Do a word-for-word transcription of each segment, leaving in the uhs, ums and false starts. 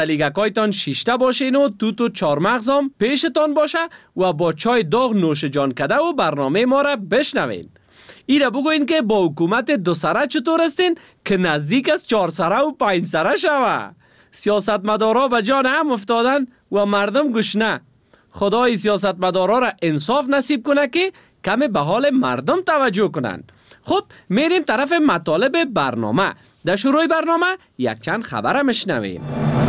لیگکایتان شیشته باشین و توت و چارمغزم پیشتان باشه و با چای داغ نوش جان کده و برنامه ما را بشنوین. ایره بگوین که با حکومت دو سره چطور استین که نزدیک از چهار سره و پنج سره شوه. سیاستمدارا به جان هم افتادن و مردم گشنه. خدای سیاستمدارا را انصاف نصیب کنه که کم به حال مردم توجه کنن. خب میریم طرف مطالب برنامه. در شروع برنامه یک چند خبر مشنویم.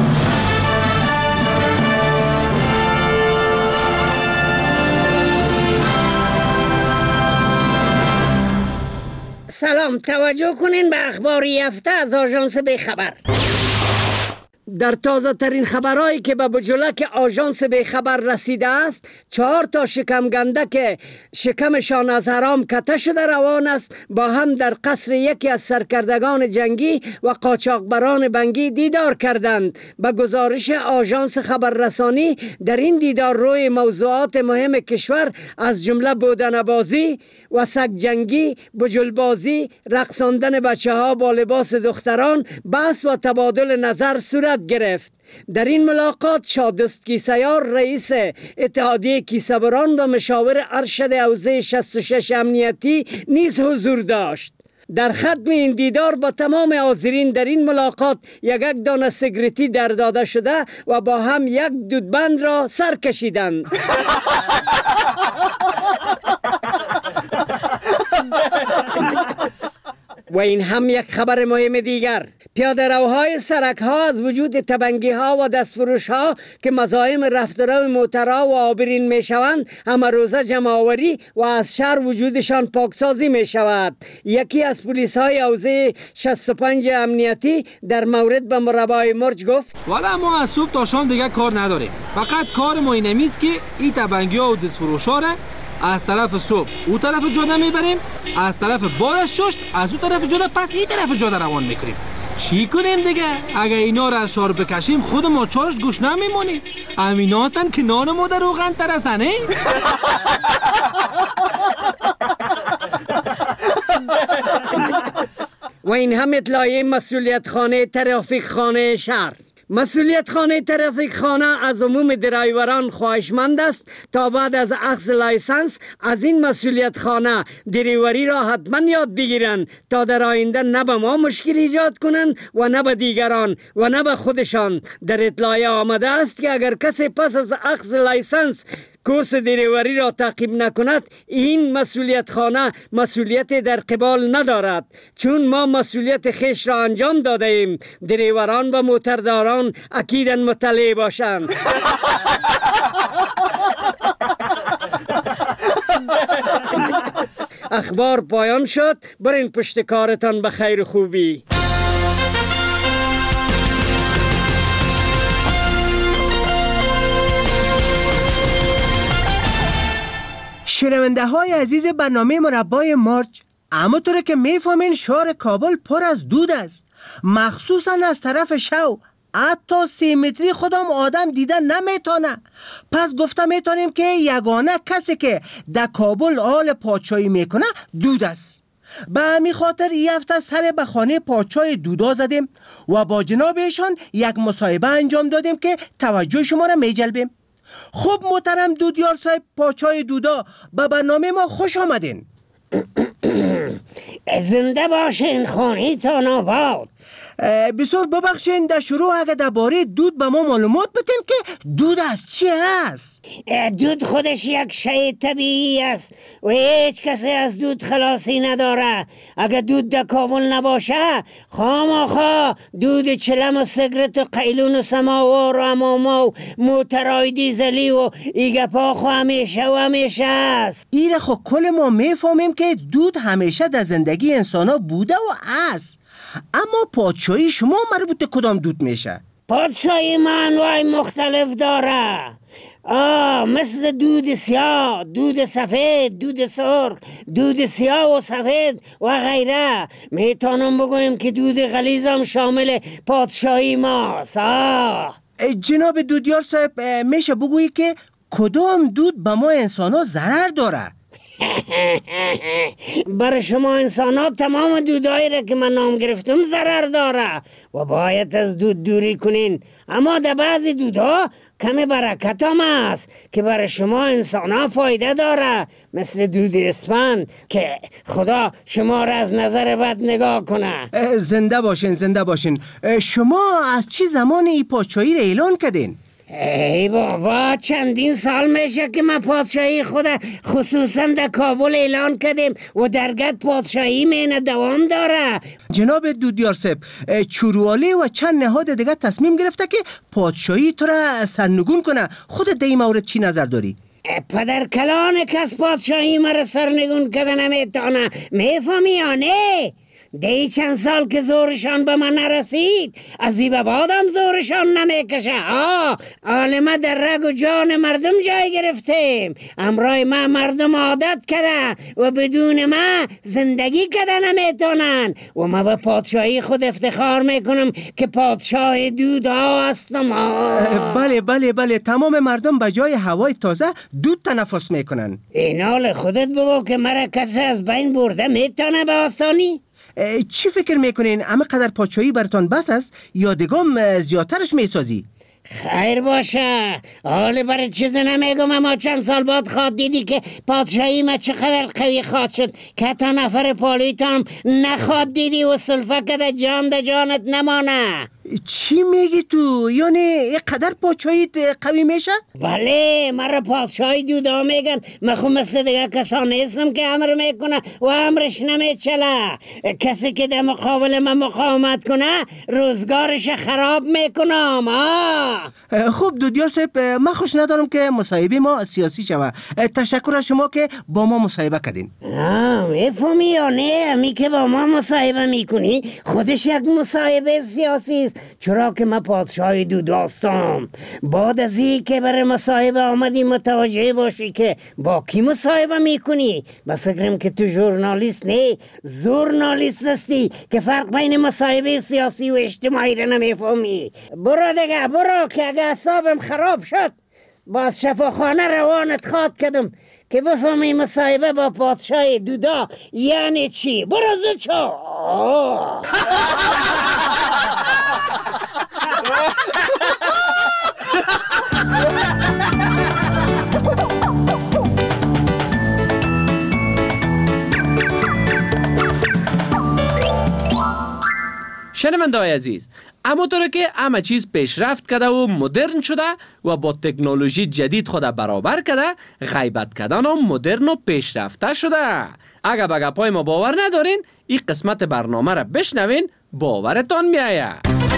سلام، توجه کنین به اخباری هفته از آژانس بیخبر. در تازه ترین خبرهایی که به بجلک آژانس بیخبر رسیده است، چهار تا شکمگنده که شکمشان از حرام کته شده روان است با هم در قصر یکی از سرکردگان جنگی و قاچاقبران بنگی دیدار کردند. به گزارش آژانس خبررسانی در این دیدار روی موضوعات مهم کشور از جمله بودنه‌بازی و سگ جنگی، بجلبازی، رقصاندن بچه ها با لباس دختران، بحث و تبادل نظر صورت گرفت. در این ملاقات شادست کیسیار رئیس اتحادیه کیسه‌بران و مشاور ارشد حوزه شصت و شش امنیتی نیز حضور داشت. در ختم این دیدار با تمام حاضرین در این ملاقات یک یک دانه سیگارتی در داده شده و با هم یک دودبند را سر کشیدند. و این هم یک خبر مهم دیگر. پیاده روهای سرک ها از وجود تبنگی ها و دستفروش ها که مزاحم رفت و رو موترها و عابرین می شوند همه روزه جمع آوری و از شهر وجودشان پاکسازی می شود. یکی از پلیس های حوزه شصت و پنج امنیتی در مورد به مربای مرج گفت: والا ما از صبح تا شام دیگه کار نداریم، فقط کار ما اینه است که این تبنگی ها و دستفروش ها را از طرف صبح او طرف جاده میبریم، از طرف بعد از ششت از او طرف جاده پس این طرف جاده روان میکنیم. چی کنیم دیگه؟ اگه اینا را از شار بکشیم خود ما چارش گوش نمیمونیم. امینا هستن که نان ما در روغن ترسنه. و این هم اطلاعیه مسئولیت خانه ترافیک خانه شهر. مسئولیت خانه ترافیک خانه از عموم درایوران خواهشمند است تا بعد از اخذ لایسنس از این مسئولیت خانه دریوری را حتما یاد بگیرند تا در آینده نه به ما مشکل ایجاد کنند و نه به دیگران و نه به خودشان. در اطلاعیه آمده است که اگر کسی پس از اخذ لایسنس کورس دریوری را تعقیب نکند، این مسئولیت خانه مسئولیت در قبال ندارد، چون ما مسئولیت خیش را انجام داده ایم. دریوران و موترداران اکیداً مطلع باشند. اخبار پایان شد. برین پشت کارتان به خیر خوبی. شنونده های عزیز برنامه مربای مرج، اما طوره که میفهمین شهر کابل پر از دود است، مخصوصا از طرف شو. حتی سی متری خودم آدم دیده نمیتونه. پس گفته میتونیم که یگانه کسی که در کابل حال پادشاهی میکنه دود است. به همین خاطر این هفته سر به خانه پادشاه دودا زدیم و با جناب ایشان یک مصاحبه انجام دادیم که توجه شما را میجلبیم. خب محترم دودیار صاحب، پادشاه دودا، به برنامه ما خوش آمدین. زنده باشین، خانه تان آباد. بسیار ببخشین، در شروع اگه درباره دود به ما معلومات بدین که دود از چی هست؟ دود خودش یک شی طبیعی است و هیچ کسی از دود خلاصی نداره. اگه دود در کابل نباشه خامخا دود چلم و سیگرت و قیلون و سماوار و اماما و موترهای دیزلی و ایگپاخ و همیشه و همیشه است. ایره خب کل ما میفهمیم که دود همیشه در زندگی انسان ها بوده و است. اما پادشاهی شما مربوط کدام دود میشه؟ پادشاهی ما انواع مختلف داره. آه مثل دود سیاه، دود سفید، دود سرخ، دود سیاه و سفید و غیره. میتونم بگویم که دود غلیظ هم شامل پادشاهی ماست. آه جناب دودیار صاحب، میشه بگویی که کدام دود به ما انسان ها ضرر داره؟ برای شما انسان ها تمام دودایی را که من نام گرفتم ضرر داره و باید از دود دوری کنین، اما در بعضی دودها کمی برکت هم است که برای شما انسان ها فایده داره، مثل دود اسفند که خدا شما را از نظر بد نگاه کنه. زنده باشین زنده باشین. شما از چی زمان ای پادشاهی را اعلان کردین؟ ای بابا چندین سال میشه که ما پادشاهی خود خصوصا در کابل اعلان کردیم و درگت پادشاهی مینه دوام داره. جناب دودیار صاحب، چوروالی و چند نهاد دیگه تصمیم گرفته که پادشاهی تو را سرنگون کنه. خودت در این مورد چی نظر داری؟ پدر کلان کس پادشاهی مرا سرنگون کده نمیتانه، میفهمی یا نه؟ دی چند سال که زورشان به من نرسید، از این به بعدم زورشان نمیکشه. آه عالمه در رگ و جان مردم جای گرفتیم، امرای ما مردم عادت کده و بدون ما زندگی کده نمیتونن و ما به پادشاهی خود افتخار میکنم که پادشاه دود ها هستم. بله بله بله، تمام مردم به جای هوای تازه دود تنفس میکنن. این حال خودت بگو که مرا کسی از بین برده میتونه به آسانی؟ چی فکر میکنین؟ اما قدر پادشاهی براتون بس است یا دگام زیادترش میسازی؟ خیر باشه، حالا برای چیز نمیگم، اما چند سال بعد خواد دیدی که پادشاهی ما چقدر قوی خواد شد که تا نفر پالیتم نخواد دیدی و سلفه که جان ده جانت نمانه. چی میگی تو؟ یعنی یک قدر پادشاهی قوی میشه؟ بله، مرا پادشاهی دودا میگن. من خود مثل دیگه کسان نیستم که امر میکنه و امرش نمیچله. کسی که در مقابل من مقاومت کنه روزگارش خراب میکنم. خب دودیار صاحب، من خوش ندارم که مصاحبه ما سیاسی شوه. تشکر از شما که با ما مصاحبه کردین. میفهمی یا نه؟ امی که با ما مصاحبه میکنی خودش یک مصاحبه سیاسی است، چرا که من پادشاهی دود هستم. بعد از این که برای مصاحبه آمدی متوجه باشی که با کی مصاحبه میکنی. با فکرم که تو ژورنالیست نه، زورنالیست هستی که فرق بین مصاحبه سیاسی و اجتماعی را نمیفهمی. برو دیگه برو که اگه اعصابم خراب شد باز شفاخانه روانت خواد کردم که بفهمی مصاحبه با پادشاه دودا یعنی چی. برو زود شو. شنونده‌های عزیز، اما طور که همه چیز پیشرفت کرده و مدرن شده و با تکنولوژی جدید خود برابر کرده، غیبت کردن هم مدرن و پیشرفته شده. اگر به گپای ما باور ندارین، این قسمت برنامه را بشنوین، باورتان میآید.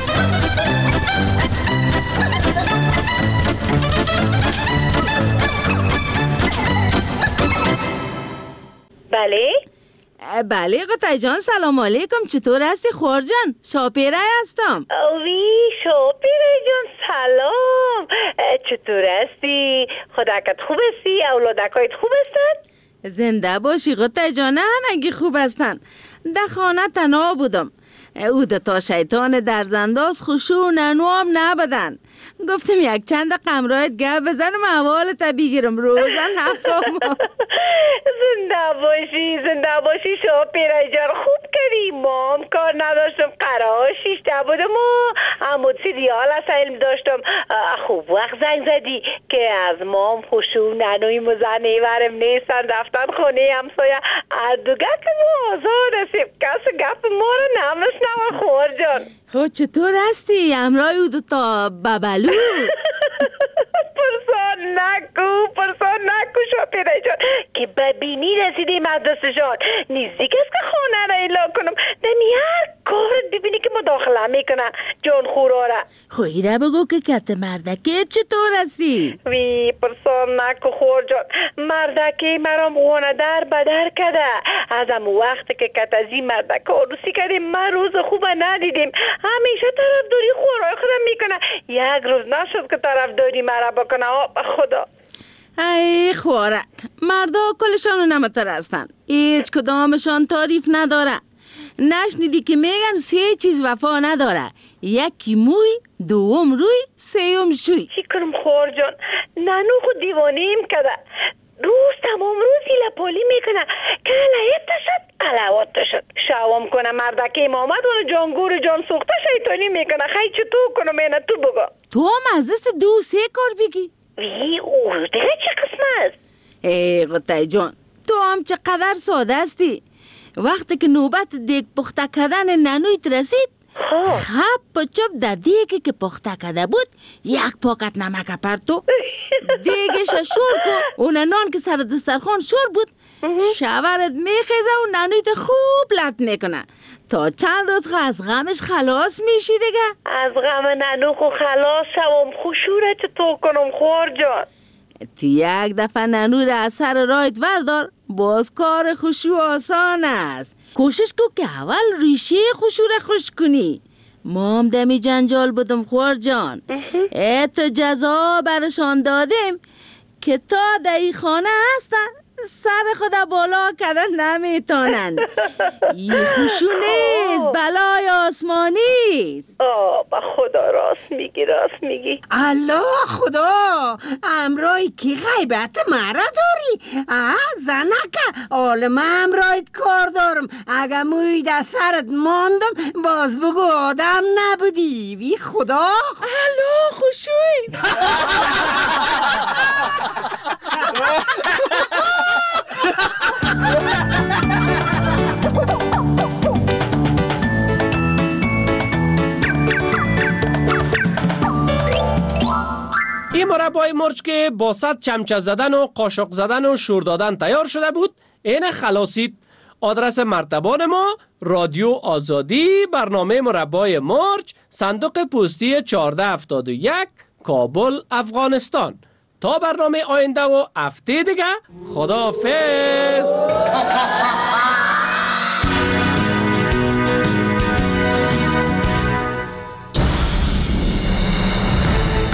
بله؟ بله قطعی جان، سلام علیکم. چطور هستی خور جان؟ شاپیره هستم. اوی شاپیره جان سلام. چطور هستی؟ خداکت خوب هستی؟ اولادکایت خوب هستن؟ زنده باشی قطعی جان، همگی خوب هستن. در خانه تنها بودم. او تا شیطان در زنداز خوشو ننوام نبدن. گفتم یک چند قمرایت گپ بزنم احوالت بگیرم، روزا نفهمم. زنده باشی زنده باشی شاپیره جان، خوب کردی. ما هم کار نداشتم، قرار شیشته بودم و همون سریال از علم داشتم. خوب وقت زنگ زدی که از مام خوشو ننوی مزنه ورم نیستن رفتن خونه همسایه. ادوگه که ما آزاد هستیم، کسی گپ ما رو نمشنم خور جان. خود چطور هستی؟ امرای او دوتا ببلو؟ پرسان نکو پرسان نکو شاپیره جان که ببینی رسیدی مدرسشان نیزدیک است که خانه را ایلا کنم. دنی هر کار ببینی که مداخله میکنه جان خورا را. خوی را بگو که کت مردکه چطور هستی؟ وی پرسان نکو خور جان، مردکه مرام غونه در بدر کده. از هم وقت که کت از این مردکه عروسی کردیم من روز خوب ندیدیم. همیشه طرف داری خورای خودم میکنه، یک روز نشد که طرف داری مرا بکنه. خدا ای خوارک، مردا کلشان نمتر هستن، هیچ کدامشان تعریف نداره. نشنیدی که میگن سه چیز وفا نداره، یکی موی، دوم روی، سیوم شوی. چی کنم خور جان؟ ننو خود دیوانیم کده. روز تمام روز هیله پالی میکنه که علایت شد علوات شد. شوام کنه مردکی آمد و جانگور جان سوخته شیطانی میکنه. خیلی چطور کنم اینه تو بگو. تو هم از دست دو سه کار بگی. وی او دیگه چه قسم است؟ ای قطعی جان تو هم چقدر ساده هستی. وقتی که نوبت دیگ پخته کردن ننویت رسید خب پچوب در دیگی که پخته کرده بود یک پاکت نمک پرتو دیگش شور کو. اون نان که سر دسترخوان شور بود شورت میخیزه و ننویت خوب لط میکنه تا چند روز خو از غمش خلاص میشی دیگه. از غم ننو خو خلاص شوم خوشوره چطور کنم خوار جان؟ تو یک دفعه ننو را از سر رایت وردار باز کار خوشو آسان است. کوشش کو که اول ریشه خوشو را خوش کنی. ما هم دمی جنجال بودم خوار جان. ات جزا برشان دادیم که تا در ای خانه هستن سر خدا بالا کردن نمیتونن. این خوشو نیست بلای آسمانی است. آه با خدا راست میگی راست میگی. الله خدا امرای کی غیبت مرا داری؟ آه زنکه عالم امرایت کار دارم. اگه موی در سرت ماندم باز بگو آدم نبودی. وی خدا الو خوشوی. این مربای مرچ که با صد چمچه زدن و قاشق زدن و شور دادن تیار شده بود این خلاصید. آدرس مرتبان ما رادیو آزادی، برنامه مربای مرچ، صندوق پستی چهارده هفتاد و یک، کابل، افغانستان. تا برنامه آینده و هفته دیگه خداحافظ.